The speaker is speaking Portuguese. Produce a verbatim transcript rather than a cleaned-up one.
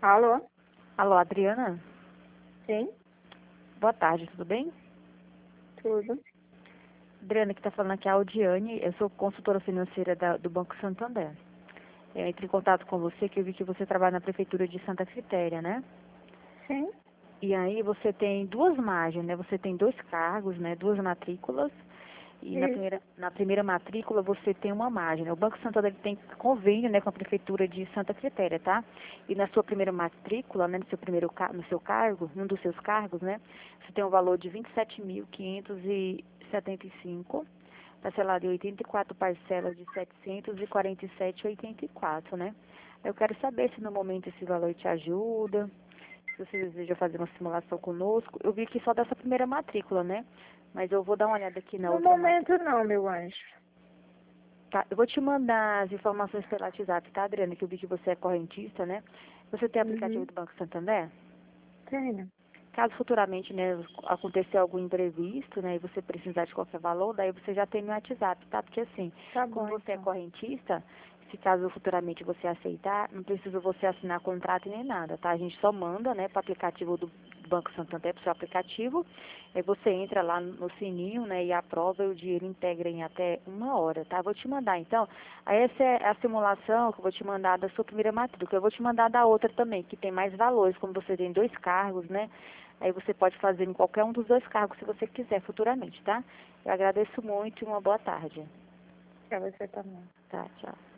Alô? Alô, Adriana? Sim, Boa tarde, tudo bem? tudo. Adriana, que está falando aqui é a Audiane, eu sou consultora financeira da- do Banco Santander. Eu entrei em contato com você, que eu vi que você trabalha na Prefeitura de Santa Quitéria, né? Sim, E aí você tem duas margens, né? Você tem dois cargos, né? Duas matrículas. E na isso. primeira, na primeira matrícula você tem uma margem, né? O Banco Santander ele tem convênio, né, com a Prefeitura de Santa Quitéria, tá? E na sua primeira matrícula, né, no seu primeiro ca- no seu cargo, num dos seus cargos, né, você tem um valor de vinte e sete mil quinhentos e setenta e cinco, parcelado em oitenta e quatro parcelas de setecentos e quarenta e sete reais e oitenta e quatro, né? Eu quero saber se no momento esse valor te ajuda, se você deseja fazer uma simulação conosco. Eu vi que só dessa primeira matrícula, né? Mas eu vou dar uma olhada aqui na No outra matrícula. momento não, meu anjo. Tá, eu vou te mandar as informações pelo WhatsApp, tá, Adriana? Que eu vi que você é correntista, né? Você tem aplicativo Uhum. do Banco Santander? Tenho. Caso futuramente, né, acontecer algum imprevisto, né, e você precisar de qualquer valor, daí você já tem meu WhatsApp, tá? Porque assim, Tá como bom, você é então. correntista, se caso futuramente você aceitar, não precisa você assinar contrato nem nada, tá? A gente só manda, né, para o aplicativo do Banco Santander, para o seu aplicativo, aí você entra lá no sininho, né, e aprova e o dinheiro integra em até uma hora, tá? Vou te mandar, então, aí essa é a simulação que eu vou te mandar da sua primeira matrícula. Eu vou te mandar da outra também, que tem mais valores, como você tem dois cargos, né? Aí você pode fazer em qualquer um dos dois cargos, se você quiser, futuramente, tá? Eu agradeço muito e uma boa tarde. Pra você também. Tá, tchau.